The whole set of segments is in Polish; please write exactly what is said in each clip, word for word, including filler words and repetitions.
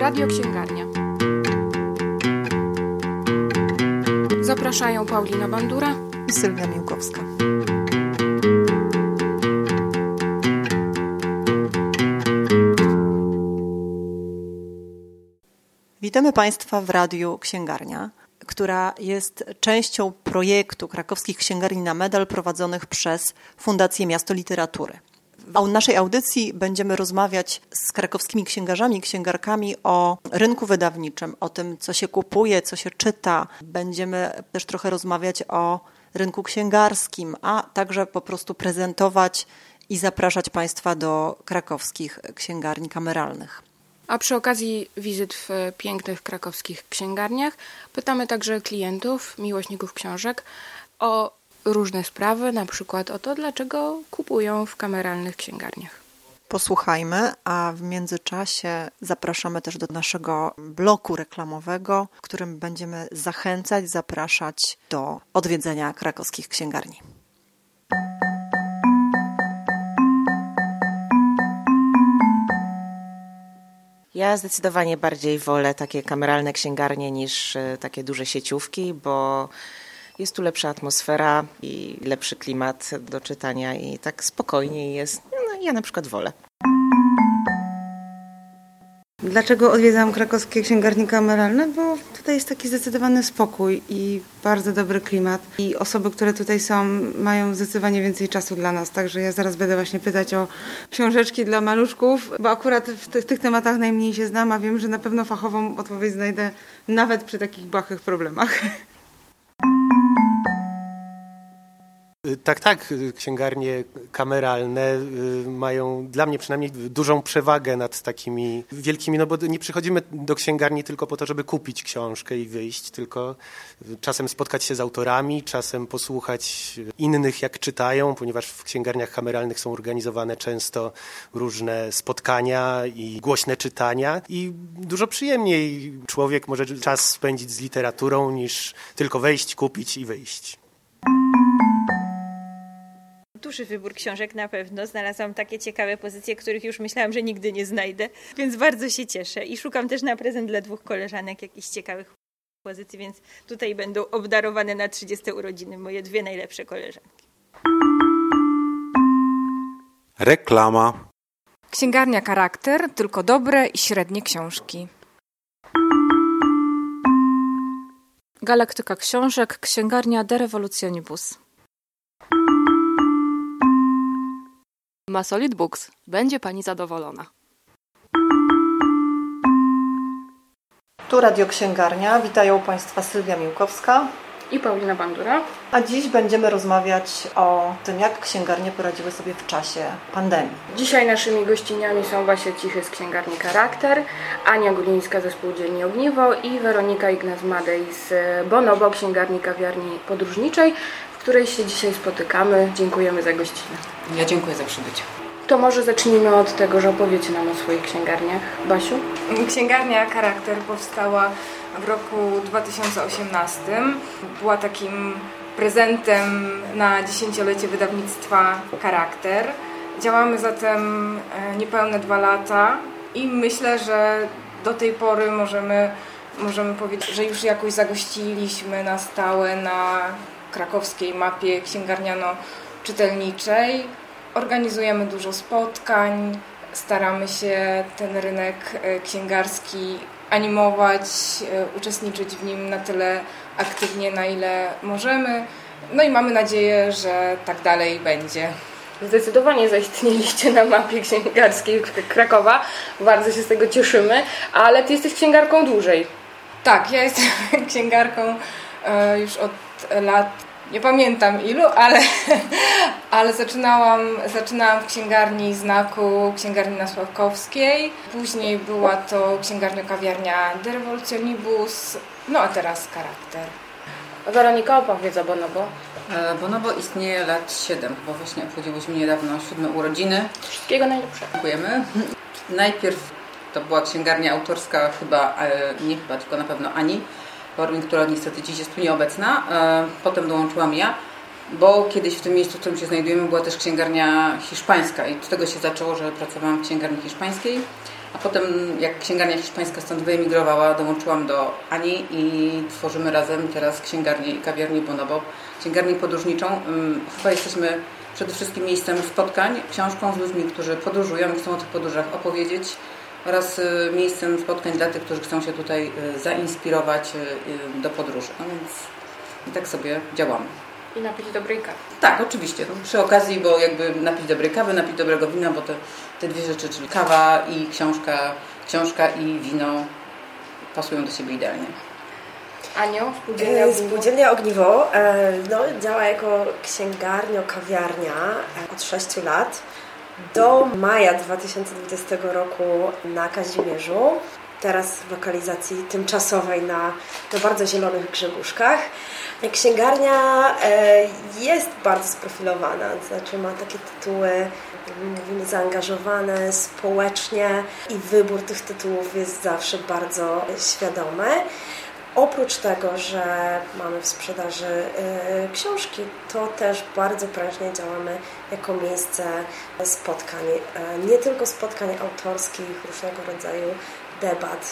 Radio Księgarnia. Zapraszają Paulina Bandura i Sylwia Miłkowska. Witamy Państwa w Radiu Księgarnia, która jest częścią projektu Krakowskich Księgarni na Medal prowadzonych przez Fundację Miasto Literatury. W naszej audycji będziemy rozmawiać z krakowskimi księgarzami i księgarkami o rynku wydawniczym, o tym, co się kupuje, co się czyta. Będziemy też trochę rozmawiać o rynku księgarskim, a także po prostu prezentować i zapraszać Państwa do krakowskich księgarni kameralnych. A przy okazji wizyt w pięknych krakowskich księgarniach pytamy także klientów, miłośników książek o różne sprawy, na przykład o to, dlaczego kupują w kameralnych księgarniach. Posłuchajmy, a w międzyczasie zapraszamy też do naszego bloku reklamowego, w którym będziemy zachęcać, zapraszać do odwiedzenia krakowskich księgarni. Ja zdecydowanie bardziej wolę takie kameralne księgarnie niż takie duże sieciówki, bo jest tu lepsza atmosfera i lepszy klimat do czytania i tak spokojniej jest. No, ja na przykład wolę. Dlaczego odwiedzam krakowskie księgarnie kameralne? Bo tutaj jest taki zdecydowany spokój i bardzo dobry klimat. I osoby, które tutaj są, mają zdecydowanie więcej czasu dla nas. Także ja zaraz będę właśnie pytać o książeczki dla maluszków, bo akurat w tych, tych tematach najmniej się znam, a wiem, że na pewno fachową odpowiedź znajdę nawet przy takich błahych problemach. Tak, tak. Księgarnie kameralne mają dla mnie przynajmniej dużą przewagę nad takimi wielkimi, no bo nie przychodzimy do księgarni tylko po to, żeby kupić książkę i wyjść, tylko czasem spotkać się z autorami, czasem posłuchać innych, jak czytają, ponieważ w księgarniach kameralnych są organizowane często różne spotkania i głośne czytania i dużo przyjemniej człowiek może czas spędzić z literaturą niż tylko wejść, kupić i wyjść. Duży wybór książek na pewno. Znalazłam takie ciekawe pozycje, których już myślałam, że nigdy nie znajdę, więc bardzo się cieszę. I szukam też na prezent dla dwóch koleżanek jakichś ciekawych pozycji, więc tutaj będą obdarowane na trzydzieste urodziny moje dwie najlepsze koleżanki. Reklama. Księgarnia Charakter, tylko dobre i średnie książki. Galaktyka Książek, księgarnia De Revolutionibus. Masolid Books. Będzie Pani zadowolona. Tu Radio Księgarnia. Witają Państwa Sylwia Miłkowska i Paulina Bandura. A dziś będziemy rozmawiać o tym, jak księgarnie poradziły sobie w czasie pandemii. Dzisiaj naszymi gościniami są Basia Cichy z księgarni Charakter, Ania Gulińska ze Spółdzielni Ogniwo i Weronika Ignaz-Madej z Bonobo, księgarni kawiarni podróżniczej, w której się dzisiaj spotykamy. Dziękujemy za gościnę. Ja dziękuję za przybycie. To może zacznijmy od tego, że opowiecie nam o swoich księgarniach. Basiu? Księgarnia Charakter powstała w roku dwa tysiące osiemnastym. Była takim prezentem na dziesięciolecie wydawnictwa Charakter. Działamy zatem niepewne dwa lata i myślę, że do tej pory możemy, możemy powiedzieć, że już jakoś zagościliśmy na stałe na krakowskiej mapie księgarniano-czytelniczej. Organizujemy dużo spotkań, staramy się ten rynek księgarski animować, uczestniczyć w nim na tyle aktywnie, na ile możemy. No i mamy nadzieję, że tak dalej będzie. Zdecydowanie zaistnieliście na mapie księgarskiej Krakowa. Bardzo się z tego cieszymy, ale Ty jesteś księgarką dłużej. Tak, ja jestem księgarką już od lat, nie pamiętam ilu, ale, ale zaczynałam, zaczynałam w księgarni Znaku, księgarni na Sławkowskiej. Później była to księgarnia kawiarnia De Revolutionibus, no a teraz Charakter. Weronika, opowiedz o Bonobo. Bonobo istnieje lat siedem, bo właśnie obchodziłyśmy niedawno siódme urodziny. Wszystkiego najlepszego. Dziękujemy. Najpierw to była księgarnia autorska chyba, nie chyba, tylko na pewno Ani Borwin, która niestety dziś jest tu nieobecna. Potem dołączyłam ja. bo kiedyś w tym miejscu, w którym się znajdujemy, była też księgarnia hiszpańska i od tego się zaczęło, że pracowałam w księgarni hiszpańskiej, a potem jak księgarnia hiszpańska stąd wyemigrowała, dołączyłam do Ani i tworzymy razem teraz księgarnię i kawiarnię Bonobo, księgarnię podróżniczą. Chyba jesteśmy przede wszystkim miejscem spotkań, książką z ludźmi, którzy podróżują i chcą o tych podróżach opowiedzieć, oraz miejscem spotkań dla tych, którzy chcą się tutaj zainspirować do podróży. No więc i tak sobie działamy. I napić dobrej kawy. Tak, oczywiście. Przy okazji, bo jakby napić dobrej kawy, napić dobrego wina, bo te, te dwie rzeczy, czyli kawa i książka, książka i wino pasują do siebie idealnie. Anio, Spółdzielnia Ogniwo? Spółdzielnia Ogniwo no, działa jako księgarnio-kawiarnia od sześciu lat. Do maja dwa tysiące dwudziestego roku na Kazimierzu. Teraz w lokalizacji tymczasowej na, na bardzo zielonych Grzebuszkach. Księgarnia jest bardzo sprofilowana, to znaczy ma takie tytuły, mówimy, zaangażowane społecznie i wybór tych tytułów jest zawsze bardzo świadomy. Oprócz tego, że mamy w sprzedaży y, książki, to też bardzo prężnie działamy jako miejsce spotkań. Y, nie tylko spotkań autorskich, różnego rodzaju debat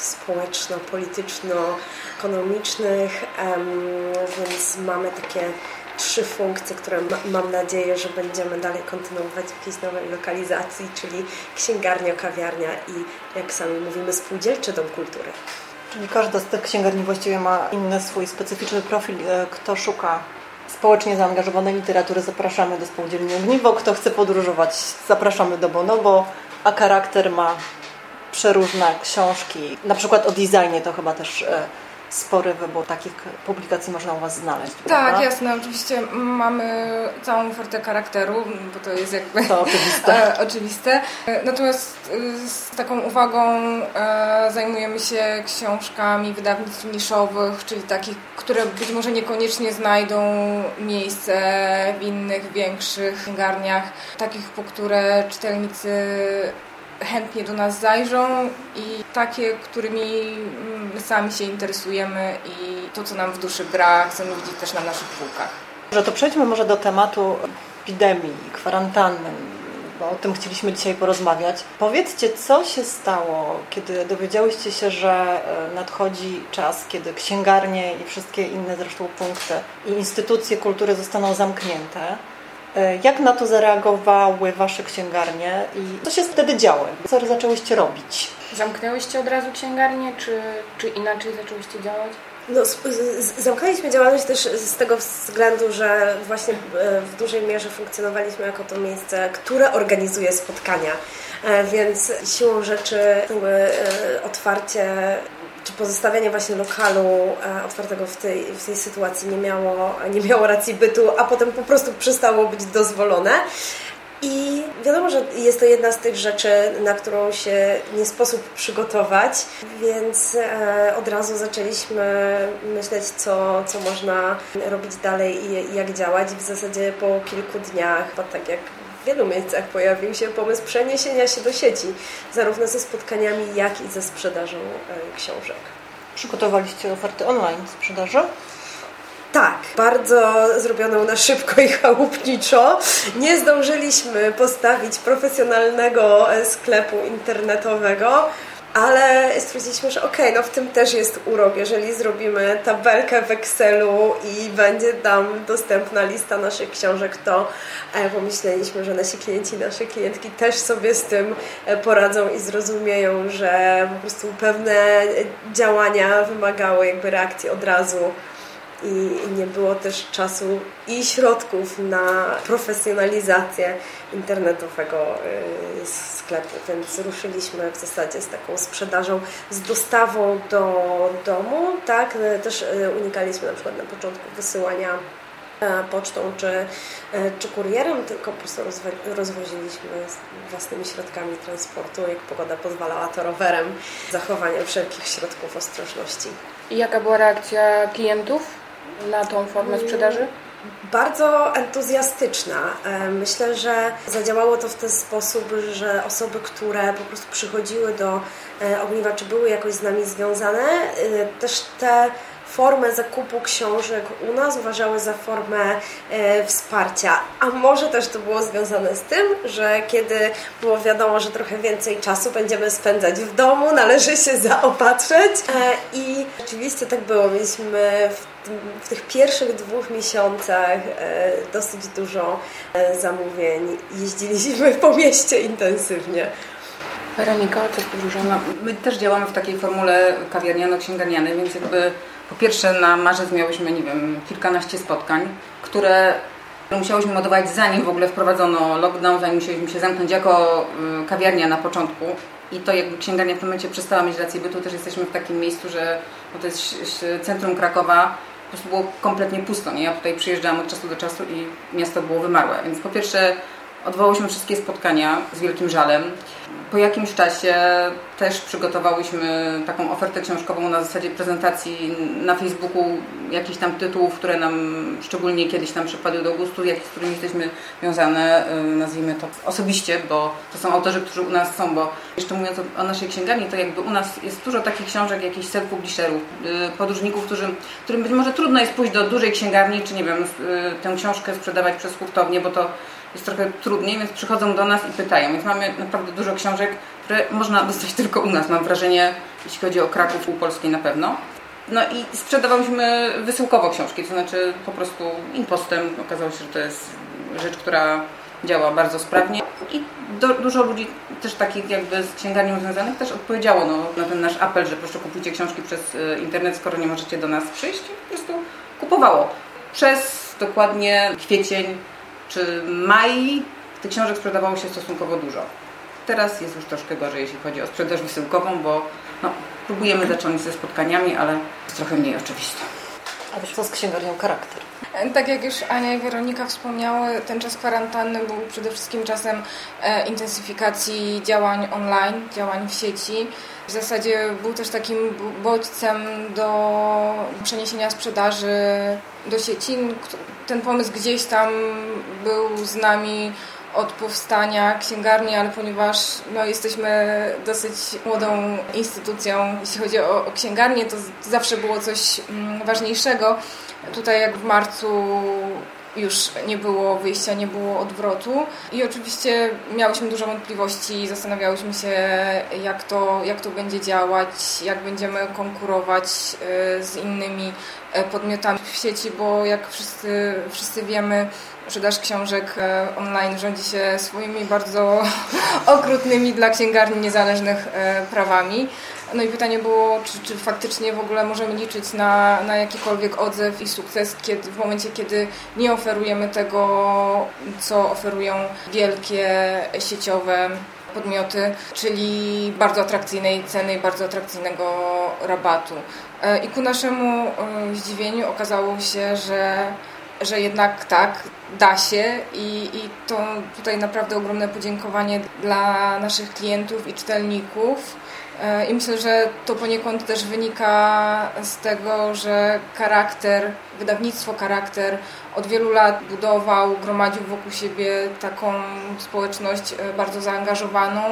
społeczno-polityczno-ekonomicznych, ym, więc mamy takie trzy funkcje, które ma, mam nadzieję, że będziemy dalej kontynuować w jakiejś nowej lokalizacji, czyli księgarnia, kawiarnia i, jak sami mówimy, spółdzielczy dom kultury. Czyli każda z tych księgarni właściwie ma inny swój specyficzny profil. Kto szuka społecznie zaangażowanej literatury, zapraszamy do Spółdzielni Ogniwo. Kto chce podróżować, zapraszamy do Bonobo. A charakter ma przeróżne książki. Na przykład o designie to chyba też spory wybór takich publikacji można u Was znaleźć. Tak, prawda? jasne. Oczywiście mamy całą ofertę charakteru, bo to jest jakby to oczywiste. oczywiste. Natomiast z taką uwagą e, zajmujemy się książkami wydawnictw niszowych, czyli takich, które być może niekoniecznie znajdą miejsce w innych, większych księgarniach, takich, po które czytelnicy chętnie do nas zajrzą i takie, którymi my sami się interesujemy i to, co nam w duszy gra, chcemy widzieć też na naszych półkach. Że to przejdźmy może do tematu epidemii, kwarantanny, bo o tym chcieliśmy dzisiaj porozmawiać. Powiedzcie, co się stało, kiedy dowiedziałyście się, że nadchodzi czas, kiedy księgarnie i wszystkie inne zresztą punkty i instytucje kultury zostaną zamknięte. Jak na to zareagowały Wasze księgarnie i co się wtedy działo? Co zaczęłyście robić? Zamknęłyście od razu księgarnię, czy, czy inaczej zaczęłyście działać? No, zamknęliśmy działalność też z tego względu, że właśnie w dużej mierze funkcjonowaliśmy jako to miejsce, które organizuje spotkania, więc siłą rzeczy otwarcie czy pozostawianie właśnie lokalu e, otwartego w tej, w tej sytuacji nie miało, nie miało racji bytu, a potem po prostu przestało być dozwolone. I wiadomo, że jest to jedna z tych rzeczy, na którą się nie sposób przygotować, więc e, od razu zaczęliśmy myśleć, co, co można robić dalej i, i jak działać. W zasadzie po kilku dniach, bo tak jak w wielu miejscach pojawił się pomysł przeniesienia się do sieci, zarówno ze spotkaniami, jak i ze sprzedażą e, książek. Przygotowaliście oferty online sprzedaży? Tak, bardzo zrobioną na szybko i chałupniczo. Nie zdążyliśmy postawić profesjonalnego sklepu internetowego, ale stwierdziliśmy, że okej, okay, no w tym też jest urok, jeżeli zrobimy tabelkę w Excelu i będzie tam dostępna lista naszych książek, to pomyśleliśmy, że nasi klienci, nasze klientki też sobie z tym poradzą i zrozumieją, że po prostu pewne działania wymagały jakby reakcji od razu. I nie było też czasu i środków na profesjonalizację internetowego sklepu, więc ruszyliśmy w zasadzie z taką sprzedażą, z dostawą do domu, tak? Też unikaliśmy na przykład na początku wysyłania pocztą czy, czy kurierem, tylko po prostu rozwoziliśmy własnymi środkami transportu, jak pogoda pozwalała, to rowerem, zachowaniem wszelkich środków ostrożności. I jaka była reakcja klientów na tą formę sprzedaży? Bardzo entuzjastyczna. Myślę, że zadziałało to w ten sposób, że osoby, które po prostu przychodziły do Ogniwa, czy były jakoś z nami związane, też te formę zakupu książek u nas uważały za formę e, wsparcia. A może też to było związane z tym, że kiedy było wiadomo, że trochę więcej czasu będziemy spędzać w domu, należy się zaopatrzeć. E, I rzeczywiście tak było. Mieliśmy w, tym, w tych pierwszych dwóch miesiącach e, dosyć dużo e, zamówień. Jeździliśmy po mieście intensywnie. Weronika, co podróżowa? My też działamy w takiej formule kawiarniano-księgarnianej, więc jakby po pierwsze na marzec miałyśmy, nie wiem, kilkanaście spotkań, które musiałyśmy modować zanim w ogóle wprowadzono lockdown, zanim musieliśmy się zamknąć jako kawiarnia na początku. I to jakby księgarnia w tym momencie przestała mieć rację bytu. Też jesteśmy w takim miejscu, że bo to jest centrum Krakowa, po prostu było kompletnie pusto. Nie? Ja tutaj przyjeżdżałam od czasu do czasu i miasto było wymarłe. Więc po pierwsze odwołałyśmy wszystkie spotkania z wielkim żalem. Po jakimś czasie też przygotowałyśmy taką ofertę książkową na zasadzie prezentacji na Facebooku jakichś tam tytułów, które nam szczególnie kiedyś tam przypadły do gustu, jak, z którymi jesteśmy wiązane, nazwijmy to osobiście, bo to są autorzy, którzy u nas są, bo jeszcze mówiąc o, o naszej księgarni, to jakby u nas jest dużo takich książek, jakichś self-publisherów, podróżników, którzy, którym być może trudno jest pójść do dużej księgarni, czy nie wiem, tę książkę sprzedawać przez hurtownię, bo to jest trochę trudniej, więc przychodzą do nas i pytają. Więc mamy naprawdę dużo książek, które można dostać tylko u nas, mam wrażenie, jeśli chodzi o Kraków, półpolskiej na pewno. No i sprzedawałyśmy wysyłkowo książki, to znaczy po prostu impostem. Okazało się, że to jest rzecz, która działa bardzo sprawnie. I do, dużo ludzi też takich jakby z księgarnią związanych też odpowiedziało no, na ten nasz apel, że proszę kupujcie książki przez internet, skoro nie możecie do nas przyjść. I po prostu kupowało. Przez dokładnie kwiecień czy maj tych książek sprzedawało się stosunkowo dużo. Teraz jest już troszkę gorzej, jeśli chodzi o sprzedaż wysyłkową, bo no, próbujemy zacząć ze spotkaniami, ale jest trochę mniej oczywiste. A co z księgarnią Charakter? Tak jak już Ania i Weronika wspomniały, ten czas kwarantanny był przede wszystkim czasem e, intensyfikacji działań online, działań w sieci. W zasadzie był też takim bodźcem do przeniesienia sprzedaży do sieci. Ten pomysł gdzieś tam był z nami od powstania księgarni, ale ponieważ no, jesteśmy dosyć młodą instytucją, jeśli chodzi o, o księgarnię, to zawsze było coś mm, ważniejszego. Tutaj jak w marcu już nie było wyjścia, nie było odwrotu i oczywiście miałyśmy dużo wątpliwości, zastanawiałyśmy się jak to, jak to będzie działać, jak będziemy konkurować z innymi podmiotami w sieci, bo jak wszyscy, wszyscy wiemy, sprzedaż książek online rządzi się swoimi bardzo okrutnymi dla księgarni niezależnych prawami. No i pytanie było, czy, czy faktycznie w ogóle możemy liczyć na, na jakikolwiek odzew i sukces kiedy, w momencie, kiedy nie oferujemy tego, co oferują wielkie sieciowe podmioty, czyli bardzo atrakcyjnej ceny i bardzo atrakcyjnego rabatu. I ku naszemu zdziwieniu okazało się, że że jednak tak, da się i, i to tutaj naprawdę ogromne podziękowanie dla naszych klientów i czytelników. I myślę, że to poniekąd też wynika z tego, że Charakter, wydawnictwo Charakter od wielu lat budował, gromadził wokół siebie taką społeczność bardzo zaangażowaną,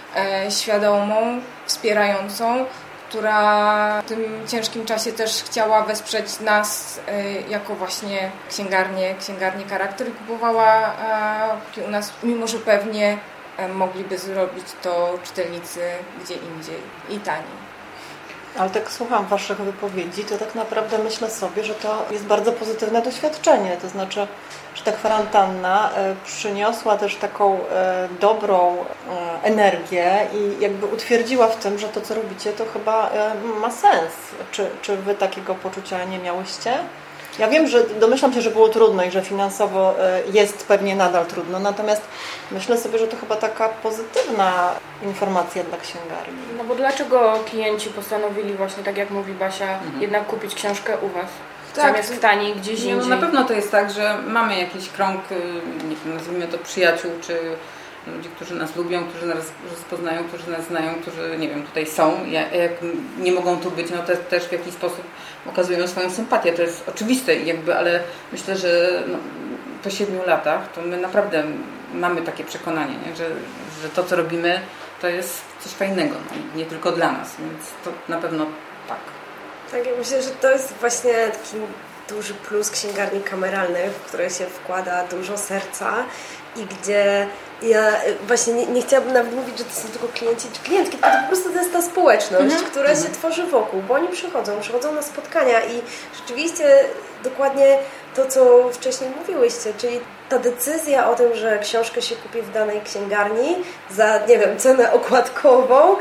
świadomą, wspierającą, która w tym ciężkim czasie też chciała wesprzeć nas jako właśnie księgarnię, księgarnię Charakter i kupowała u nas, mimo że pewnie mogliby zrobić to czytelnicy gdzie indziej i taniej. Ale tak słucham Waszych wypowiedzi, to tak naprawdę myślę sobie, że to jest bardzo pozytywne doświadczenie. To znaczy, że ta kwarantanna przyniosła też taką dobrą energię i jakby utwierdziła w tym, że to, co robicie, to chyba ma sens. Czy, czy Wy takiego poczucia nie miałyście? Ja wiem, że domyślam się, że było trudno i że finansowo jest pewnie nadal trudno, natomiast myślę sobie, że to chyba taka pozytywna informacja dla księgarni. No bo dlaczego klienci postanowili właśnie, tak jak mówi Basia, mhm. jednak kupić książkę u Was? Tak, zamiast taniej gdzieś indziej? No, na pewno to jest tak, że mamy jakiś krąg, nie wiem, nazwijmy to przyjaciół, czy ludzi, którzy nas lubią, którzy nas rozpoznają, którzy nas znają, którzy, nie wiem, tutaj są. Jak nie mogą tu być, no to też w jakiś sposób okazują swoją sympatię. To jest oczywiste jakby, ale myślę, że no, po siedmiu latach to my naprawdę mamy takie przekonanie, nie? Że, że to, co robimy, to jest coś fajnego, no, nie tylko dla nas, więc to na pewno tak. Tak, ja myślę, że to jest właśnie taki duży plus księgarni kameralnych, w które się wkłada dużo serca i gdzie ja właśnie nie, nie chciałabym nawet mówić, że to są tylko klienci czy klientki, tylko to po prostu to jest ta społeczność, mhm. która mhm. się tworzy wokół, bo oni przychodzą, przychodzą na spotkania i rzeczywiście dokładnie to, co wcześniej mówiłyście, czyli ta decyzja o tym, że książkę się kupi w danej księgarni za, nie wiem, cenę okładkową,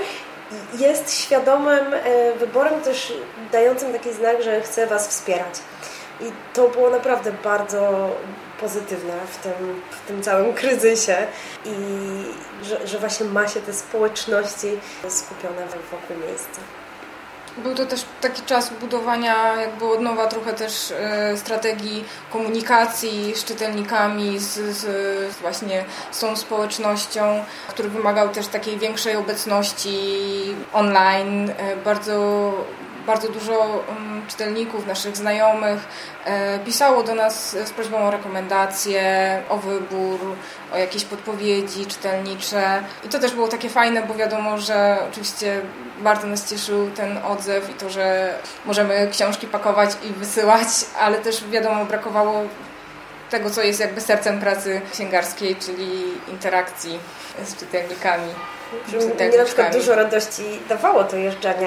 jest świadomym wyborem też dającym taki znak, że chce Was wspierać. I to było naprawdę bardzo pozytywne w tym, w tym całym kryzysie i że, że właśnie ma się te społeczności skupione wokół miejsca. Był to też taki czas budowania jakby od nowa trochę też e, strategii komunikacji z czytelnikami, z, z właśnie z tą społecznością, który wymagał też takiej większej obecności online. E, bardzo Bardzo dużo um, czytelników, naszych znajomych e, pisało do nas z prośbą o rekomendacje, o wybór, o jakieś podpowiedzi czytelnicze. I to też było takie fajne, bo wiadomo, że oczywiście bardzo nas cieszył ten odzew i to, że możemy książki pakować i wysyłać, ale też wiadomo, brakowało tego, co jest jakby sercem pracy księgarskiej, czyli interakcji z czytelnikami. Mnie na przykład dużo radości dawało to jeżdżenie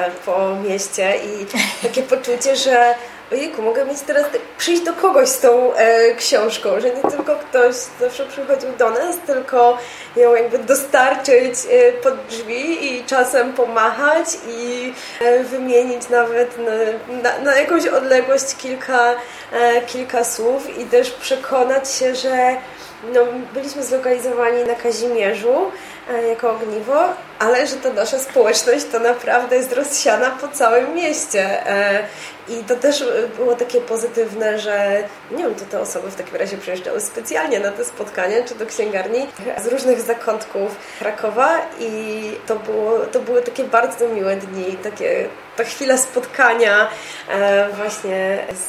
po mieście i takie poczucie, że ojejku, mogę mieć teraz przyjść do kogoś z tą e, książką, że nie tylko ktoś zawsze przychodził do nas, tylko ją jakby dostarczyć e, pod drzwi i czasem pomachać i e, wymienić nawet na, na, na jakąś odległość kilka, e, kilka słów i też przekonać się, że no, byliśmy zlokalizowani na Kazimierzu e, jako Ogniwo, ale że ta nasza społeczność to naprawdę jest rozsiana po całym mieście. E, I to też było takie pozytywne, że nie wiem, to te osoby w takim razie przyjeżdżały specjalnie na te spotkania, czy do księgarni z różnych zakątków Krakowa i to, było, to były takie bardzo miłe dni, takie, ta chwila spotkania e, właśnie z,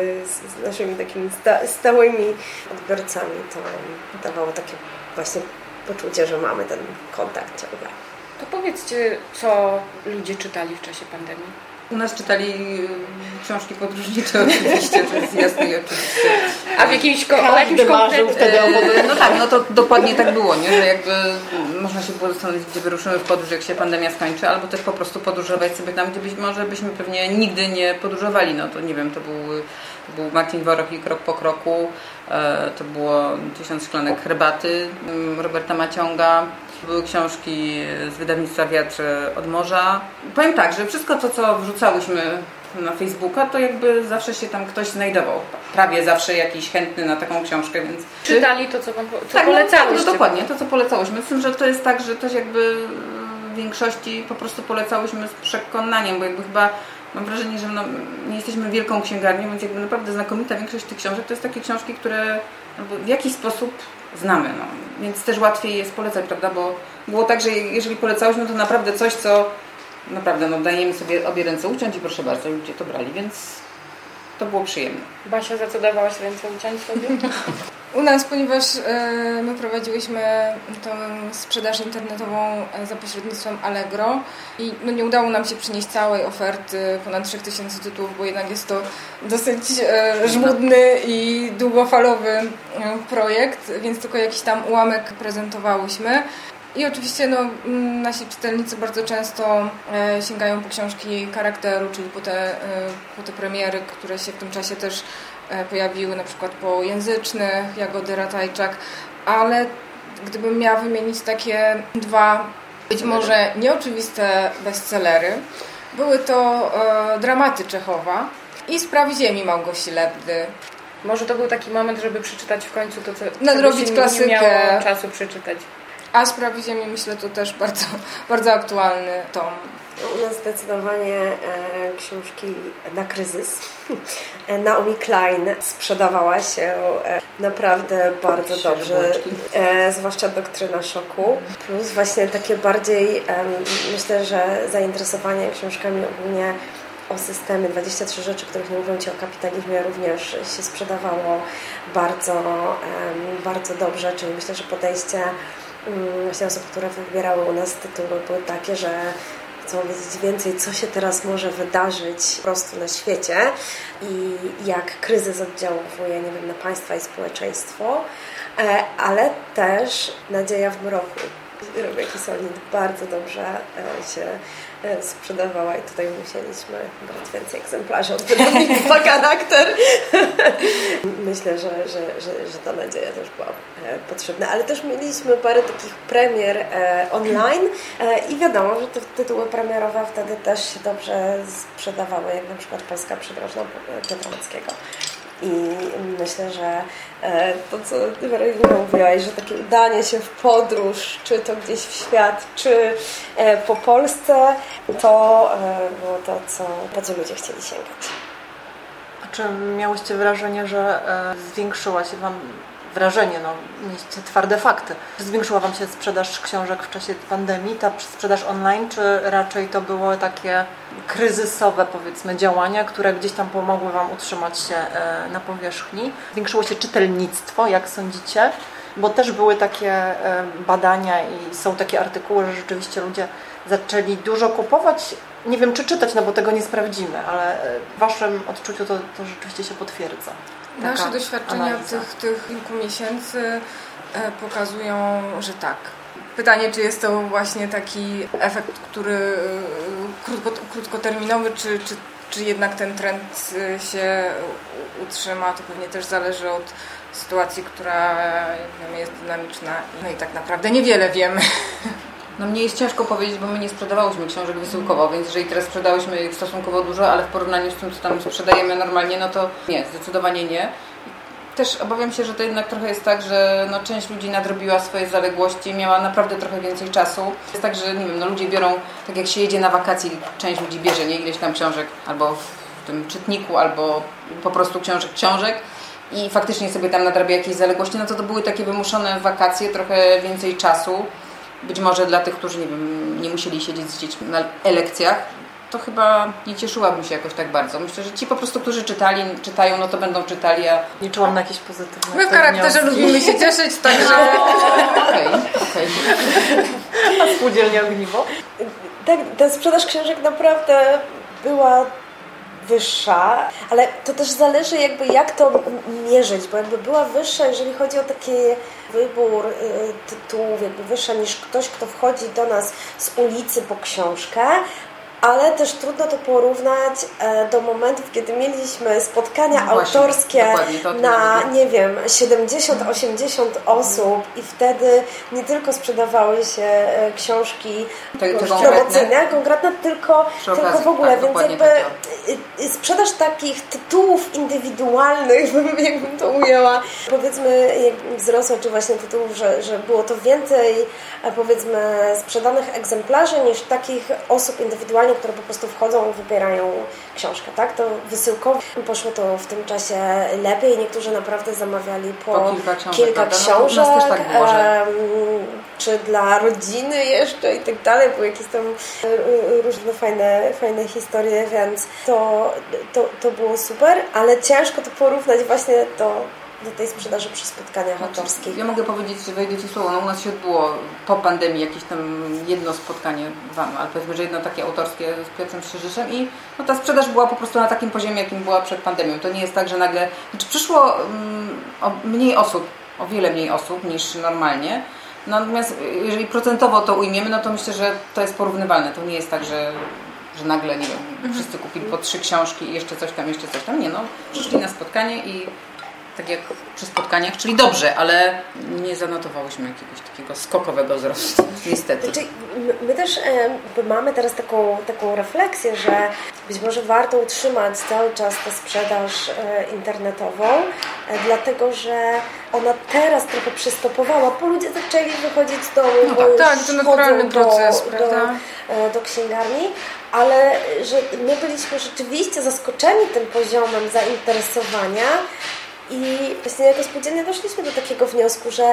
z naszymi takimi sta, stałymi odbiorcami. To dawało takie właśnie poczucie, że mamy ten kontakt ciągle. To powiedzcie, co ludzie czytali w czasie pandemii. U nas czytali książki podróżnicze oczywiście, to jest jasne i oczywiste. A w jakimś, ko- o jakimś konkretnym... wtedy o No tak, no to dokładnie tak było, nie? Że jakby można się było zastanowić, gdzie wyruszymy w podróż, jak się pandemia skończy, albo też po prostu podróżować sobie tam, gdzie być może byśmy pewnie nigdy nie podróżowali. No to nie wiem, to był, to był Marcin Woroch i Krok po kroku, to było Tysiąc szklanek herbaty Roberta Maciąga. Były książki z wydawnictwa Wiatr od morza. Powiem tak, że wszystko to, co wrzucałyśmy na Facebooka, to jakby zawsze się tam ktoś znajdował. Prawie zawsze jakiś chętny na taką książkę, więc... Czytali to, co, wam, co tak, polecałyście. No, no dokładnie, to, co polecałyśmy. Z tym, że to jest tak, że też jakby w większości po prostu polecałyśmy z przekonaniem, bo jakby chyba mam wrażenie, że no, nie jesteśmy wielką księgarnią, więc jakby naprawdę znakomita większość tych książek to jest takie książki, które w jakiś sposób znamy, no. Więc też łatwiej jest polecać, prawda, bo było tak, że jeżeli polecałyśmy, to naprawdę coś, co naprawdę no, dajemy sobie obie ręce uciąć i proszę bardzo, ludzie to brali, więc to było przyjemne. Basia, za co dawałaś ręce uciąć sobie? U nas, ponieważ y, my prowadziłyśmy tą sprzedaż internetową za pośrednictwem Allegro i no, nie udało nam się przynieść całej oferty ponad trzy tysiące tytułów, bo jednak jest to dosyć y, żmudny i długofalowy y, projekt, więc tylko jakiś tam ułamek prezentowałyśmy. I oczywiście no, nasi czytelnicy bardzo często e, sięgają po książki charakteru, czyli po te, e, po te premiery, które się w tym czasie też e, pojawiły, na przykład po Języcznych, Jagody Ratajczak, ale gdybym miała wymienić takie dwa, być może nieoczywiste bestsellery, były to e, Dramaty Czechowa i Sprawy ziemi Małgosi Lebdy. Może to był taki moment, żeby przeczytać w końcu to, co nadrobić klasykę. Nie miało czasu przeczytać. A Sprawy ziemi, myślę, to też bardzo, bardzo aktualny tom. U nas zdecydowanie e, książki na kryzys. Naomi Klein sprzedawała się e, naprawdę bardzo dobrze, e, zwłaszcza Doktryna szoku. Plus właśnie takie bardziej, e, myślę, że zainteresowanie książkami ogólnie o systemie, dwadzieścia trzy rzeczy, których nie mówią Ci o kapitalizmie, również się sprzedawało bardzo, e, bardzo dobrze, czyli myślę, że podejście właśnie osób, które wybierały u nas tytuły, były takie, że chcą wiedzieć więcej, co się teraz może wydarzyć po prostu na świecie i jak kryzys oddziałuje, nie wiem, na państwa i społeczeństwo, ale też nadzieja w mroku. Rebeki Solnit bardzo dobrze się sprzedawała i tutaj musieliśmy brać więcej egzemplarzy od wydawnictwa Charakter. Myślę, że, że, że, że ta nadzieja też była potrzebna, ale też mieliśmy parę takich premier online i wiadomo, że te tytuły premierowe wtedy też się dobrze sprzedawały, jak na przykład Polska przydrożna Piotrowickiego. I myślę, że to, co Weroniką mówiłaś, że takie udanie się w podróż, czy to gdzieś w świat, czy po Polsce, to było to, co, po co ludzie chcieli sięgać. A czy miałyście wrażenie, że zwiększyła się Wam wrażenie, no mieliście twarde fakty. Czy zwiększyła Wam się sprzedaż książek w czasie pandemii, ta sprzedaż online, czy raczej to było takie kryzysowe, powiedzmy, działania, które gdzieś tam pomogły Wam utrzymać się na powierzchni? Zwiększyło się czytelnictwo, jak sądzicie? Bo też były takie badania i są takie artykuły, że rzeczywiście ludzie zaczęli dużo kupować. Nie wiem, czy czytać, no bo tego nie sprawdzimy, ale w Waszym odczuciu to, to rzeczywiście się potwierdza. Taka Nasze doświadczenia analiza. tych, tych kilku miesięcy pokazują, że tak. Pytanie, czy jest to właśnie taki efekt, który krótko, krótkoterminowy, czy, czy, czy jednak ten trend się utrzyma, to pewnie też zależy od sytuacji, która, jak wiemy, jest dynamiczna. No i tak naprawdę niewiele wiemy. No mnie jest ciężko powiedzieć, bo my nie sprzedawałyśmy książek wysyłkowo, więc jeżeli teraz sprzedałyśmy ich stosunkowo dużo, ale w porównaniu z tym, co tam sprzedajemy normalnie, no to nie, zdecydowanie nie. Też obawiam się, że to jednak trochę jest tak, że no, część ludzi nadrobiła swoje zaległości, miała naprawdę trochę więcej czasu. Jest tak, że nie wiem, no, ludzie biorą, tak jak się jedzie na wakacje, część ludzi bierze nie ileś tam książek albo w tym czytniku, albo po prostu książek, książek i faktycznie sobie tam nadrabia jakieś zaległości, no to to były takie wymuszone wakacje, trochę więcej czasu. Być może dla tych, którzy nie wiem, nie musieli siedzieć z dziećmi na lekcjach, to chyba nie cieszyłabym się jakoś tak bardzo. Myślę, że ci po prostu, którzy czytali, czytają, no to będą czytali, a... Nie czułam na jakieś pozytywne My w charakterze lubimy się cieszyć, także... Okej, okej. A Spółdzielnia Ogniwo? Tak, ta sprzedaż książek naprawdę była wyższa, ale to też zależy jakby jak to mierzyć, bo jakby była wyższa, jeżeli chodzi o taki wybór y, tytułów, jakby wyższa niż ktoś, kto wchodzi do nas z ulicy po książkę, ale też trudno to porównać e, do momentów, kiedy mieliśmy spotkania no właśnie, autorskie na, nie wiem, siedemdziesiąt osiemdziesiąt osób i wtedy nie tylko sprzedawały się e, książki promocyjne, konkretne, tylko, tylko w ogóle, tak, więc jakby tak sprzedaż takich tytułów indywidualnych, jakbym to ujęła, powiedzmy, jak wzrosła, czy właśnie tytułów, że, że było to więcej, powiedzmy, sprzedanych egzemplarzy niż takich osób indywidualnych, które po prostu wchodzą i wybierają książkę, tak? To wysyłkowo poszło to w tym czasie lepiej. Niektórzy naprawdę zamawiali po, po kilka książek, kilka książek no, też tak było, że... um, czy dla rodziny jeszcze i tak dalej, były jakieś tam różne fajne, fajne historie, więc to, to, to było super, ale ciężko to porównać właśnie do do tej sprzedaży przy spotkaniach autorskich. Ja mogę powiedzieć, że wejdę Ci słowo, no u nas się odbyło po pandemii jakieś tam jedno spotkanie, ale powiedzmy, że jedno takie autorskie z Piotrem Strzyżyszem i no, ta sprzedaż była po prostu na takim poziomie, jakim była przed pandemią. To nie jest tak, że nagle, znaczy przyszło um, o mniej osób, o wiele mniej osób niż normalnie, natomiast jeżeli procentowo to ujmiemy, no to myślę, że to jest porównywalne. To nie jest tak, że że nagle, nie wiem, mhm. wszyscy kupili po trzy książki i jeszcze coś tam, jeszcze coś tam. Nie no, przyszli na spotkanie i tak jak przy spotkaniach, czyli dobrze, ale nie zanotowałyśmy jakiegoś takiego skokowego wzrostu, niestety. Znaczy, my, my też e, mamy teraz taką, taką refleksję, że być może warto utrzymać cały czas tę sprzedaż e, internetową, e, dlatego że ona teraz trochę przystopowała, bo ludzie zaczęli wychodzić z domu, no bo tak, już tak, to naturalny do, proces, do, prawda? Do, do księgarni, ale że my byliśmy rzeczywiście zaskoczeni tym poziomem zainteresowania. I właśnie jako spółdzielnia doszliśmy do takiego wniosku, że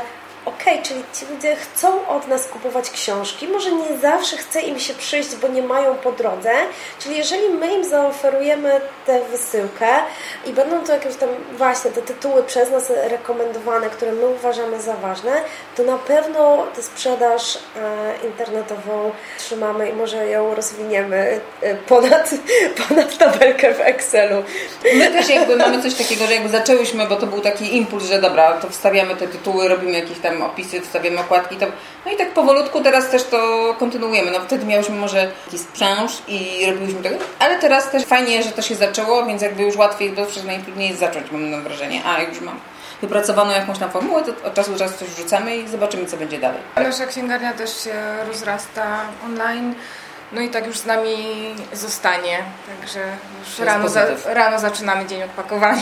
okej, okay, czyli ci ludzie chcą od nas kupować książki, może nie zawsze chce im się przyjść, bo nie mają po drodze, czyli jeżeli my im zaoferujemy tę wysyłkę i będą to jakieś tam właśnie te tytuły przez nas rekomendowane, które my uważamy za ważne, to na pewno tę sprzedaż e, internetową trzymamy i może ją rozwiniemy e, ponad, ponad tabelkę w Excelu. My też jakby mamy coś takiego, że jakby zaczęłyśmy, bo to był taki impuls, że dobra, to wstawiamy te tytuły, robimy jakieś tam opisy, wstawiamy okładki, to... no i tak powolutku teraz też to kontynuujemy. No wtedy miałyśmy może jakiś sprząż i robiłyśmy tego, ale teraz też fajnie, że to się zaczęło, więc jakby już łatwiej, bo przecież najtrudniej jest zacząć, mam wrażenie, a już mam wypracowaną jakąś tam formułę, to od czasu do czasu coś wrzucamy i zobaczymy, co będzie dalej. Nasza księgarnia też się rozrasta online. No i tak już z nami zostanie, także już rano, za, rano zaczynamy dzień od pakowania.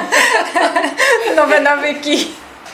Nowe nawyki.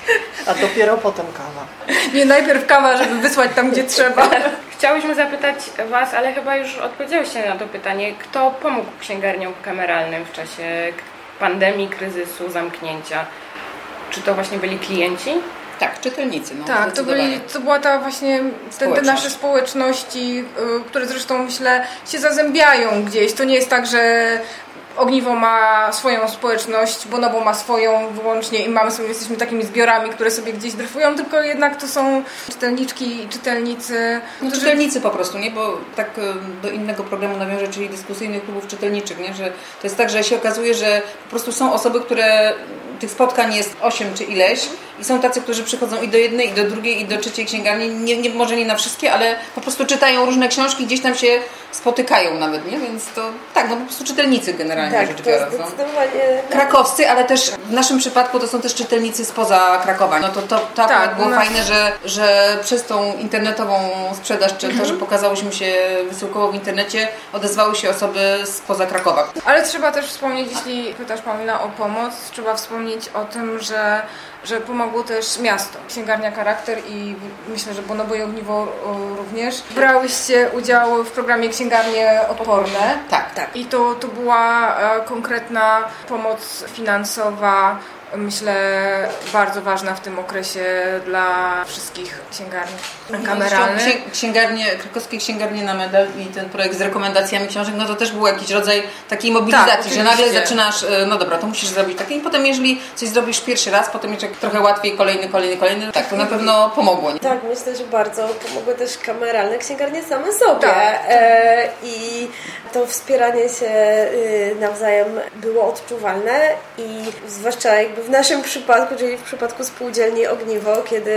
A dopiero potem kawa. Nie, najpierw kawa, żeby wysłać tam, gdzie trzeba. Chciałyśmy zapytać Was, ale chyba już odpowiedziałyście na to pytanie, kto pomógł księgarniom kameralnym w czasie pandemii, kryzysu, zamknięcia? Czy to właśnie byli klienci? Tak, czytelnicy. No, tak, to, byli, to była ta właśnie te, te nasze społeczności, y, które zresztą myślę się zazębiają gdzieś. To nie jest tak, że Ogniwo ma swoją społeczność, Bonobo ma swoją wyłącznie i mamy sobie, jesteśmy takimi zbiorami, które sobie gdzieś dryfują, tylko jednak to są czytelniczki i czytelnicy. No, którzy... Czytelnicy po prostu, nie? Bo tak do innego programu nawiążę, czyli dyskusyjnych klubów czytelniczych, nie? Że to jest tak, że się okazuje, że po prostu są osoby, które tych spotkań jest osiem czy ileś i są tacy, którzy przychodzą i do jednej, i do drugiej, i do trzeciej księgarni, nie, nie, może nie na wszystkie, ale po prostu czytają różne książki, gdzieś tam się spotykają nawet, nie? Więc to tak, no po prostu czytelnicy generalnie tak, rzecz biorąc. To zdecydowanie... Krakowscy, ale też w naszym przypadku to są też czytelnicy spoza Krakowa. No to, to, to tak, było nas... fajne, że, że przez tą internetową sprzedaż, czy mhm. to, że pokazałyśmy się wysyłkowo w internecie, odezwały się osoby spoza Krakowa. Ale trzeba też wspomnieć, jeśli pytasz Paulina o pomoc, trzeba wspomnieć o tym, że, że pomogło też miasto. Księgarnia Charakter i myślę, że Bonobo i Ogniwo również. Brałyście udział w programie Księgarnie Odporne. Tak, tak. I to, to była konkretna pomoc finansowa, myślę, bardzo ważna w tym okresie dla wszystkich księgarni kameralnych. Księgarnie, krakowskie księgarnie na medal i ten projekt z rekomendacjami książek, no to też był jakiś rodzaj takiej mobilizacji, tak, że nagle zaczynasz, no dobra, to musisz zrobić takie i potem jeżeli coś zrobisz pierwszy raz, potem jeszcze trochę łatwiej, kolejny, kolejny, kolejny, tak, to na pewno pomogło. Nie? Tak, myślę, że bardzo pomogły też kameralne księgarnie same sobie. Tak. E, I to wspieranie się nawzajem było odczuwalne i zwłaszcza jakby w naszym przypadku, czyli w przypadku spółdzielni Ogniwo, kiedy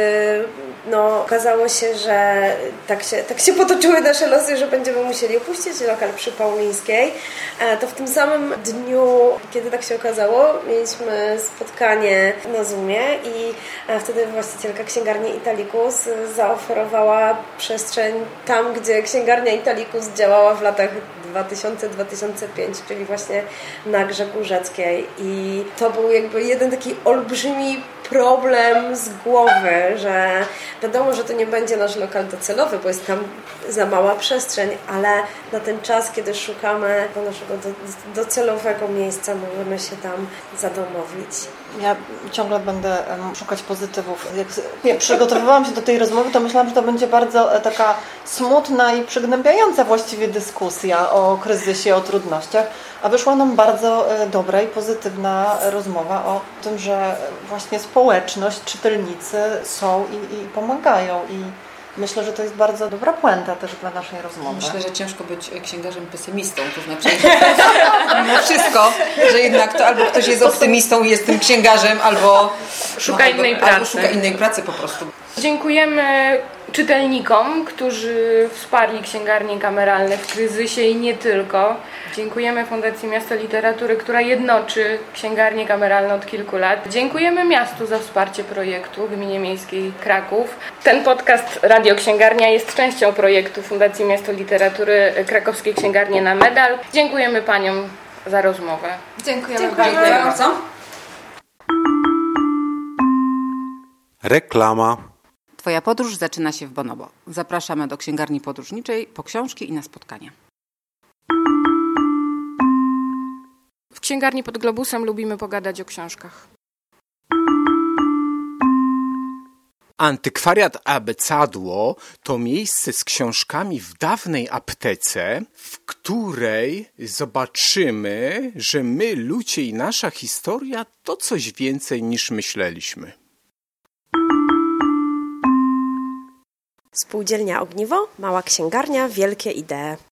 no, okazało się, że tak się, tak się potoczyły nasze losy, że będziemy musieli opuścić lokal przy Paulińskiej, to w tym samym dniu, kiedy tak się okazało, mieliśmy spotkanie na Zoomie i wtedy właścicielka księgarni Italicus zaoferowała przestrzeń tam, gdzie księgarnia Italicus działała w latach dwa tysiące do dwa tysiące piątego, czyli właśnie na Grzegu Rzeckiej. I to był jakby jeden taki olbrzymi problem z głowy, że wiadomo, że to nie będzie nasz lokal docelowy, bo jest tam za mała przestrzeń, ale na ten czas, kiedy szukamy do naszego do, docelowego miejsca, możemy się tam zadomowić. Ja ciągle będę um, szukać pozytywów. Jak nie, przygotowywałam się do tej rozmowy, to myślałam, że to będzie bardzo e, taka smutna i przygnębiająca właściwie dyskusja o kryzysie, o trudnościach, a wyszła nam bardzo e, dobra i pozytywna rozmowa o tym, że właśnie społeczność, czytelnicy są i, i pomagają i myślę, że to jest bardzo dobra puenta też dla naszej rozmowy. Myślę, że ciężko być księgarzem pesymistą, to znaczy mimo wszystko, że jednak to albo ktoś jest optymistą i jest tym księgarzem, albo szuka no, innej albo, pracy. Albo szuka innej pracy po prostu. Dziękujemy czytelnikom, którzy wsparli księgarnie kameralne w kryzysie i nie tylko. Dziękujemy Fundacji Miasto Literatury, która jednoczy księgarnie kameralne od kilku lat. Dziękujemy miastu za wsparcie projektu Gminie Miejskiej Kraków. Ten podcast Radio Księgarnia jest częścią projektu Fundacji Miasto Literatury Krakowskie Księgarnie na Medal. Dziękujemy paniom za rozmowę. Dziękujemy, Dziękujemy bardzo. bardzo. Reklama. Twoja podróż zaczyna się w Bonobo. Zapraszamy do księgarni podróżniczej po książki i na spotkania. W księgarni pod Globusem lubimy pogadać o książkach. Antykwariat Abecadło to miejsce z książkami w dawnej aptece, w której zobaczymy, że my, ludzie i nasza historia to coś więcej niż myśleliśmy. Spółdzielnia Ogniwo, mała księgarnia, wielkie idee.